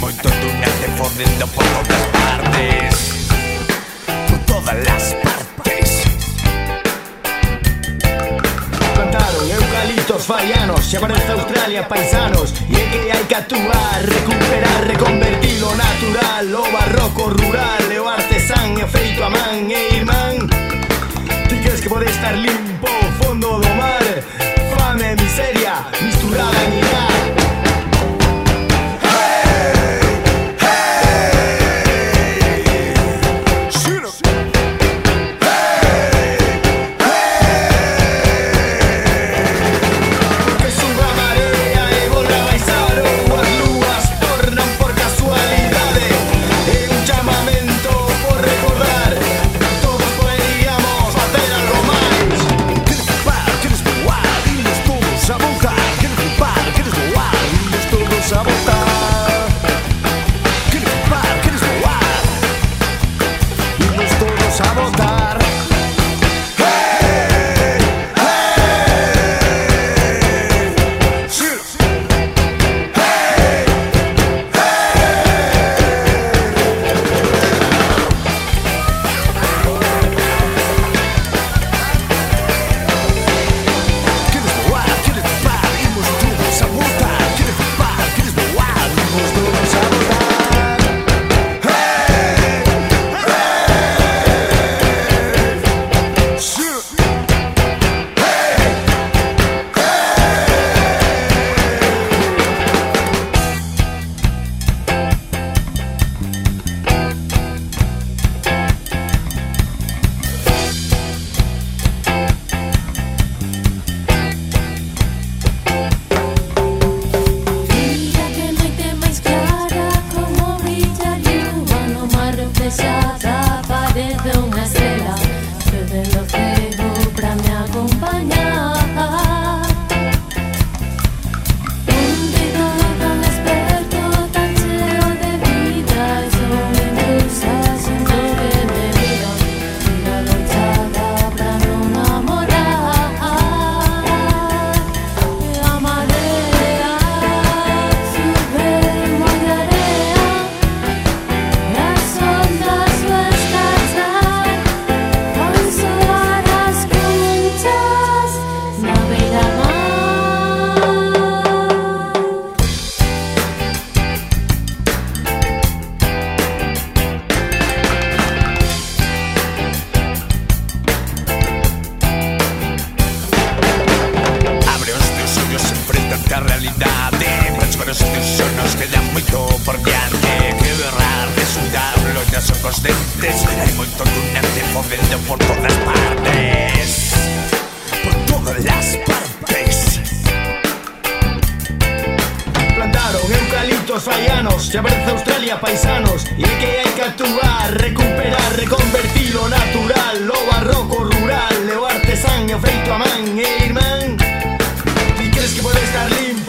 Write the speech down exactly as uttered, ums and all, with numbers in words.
moito tunante fodendo por todas partes, por todas las partes. Plantaron eucaliptos faianos, se aparece Australia paisanos. E é que hai que actuar, recuperar, reconvertir o natural, o barroco rural, e o artesán e feito a man e irmán. Ti crees que pode estar limpo o fondo do mar? Fame e miseria misturada en irá. A realidade, mas para os teus sonos queda moito por diante. Que berrar, resultar, loitas son conscientes. Hai moito tunante fodendo por todas partes, por todas las partes. Plantaron eucaliptos faianos, se aparece Australia paisanos. E é que hai que actuar, recuperar, reconvertir o natural, o barroco rural, e o artesán e o feito a man e irmán. Crees que puede estar limpio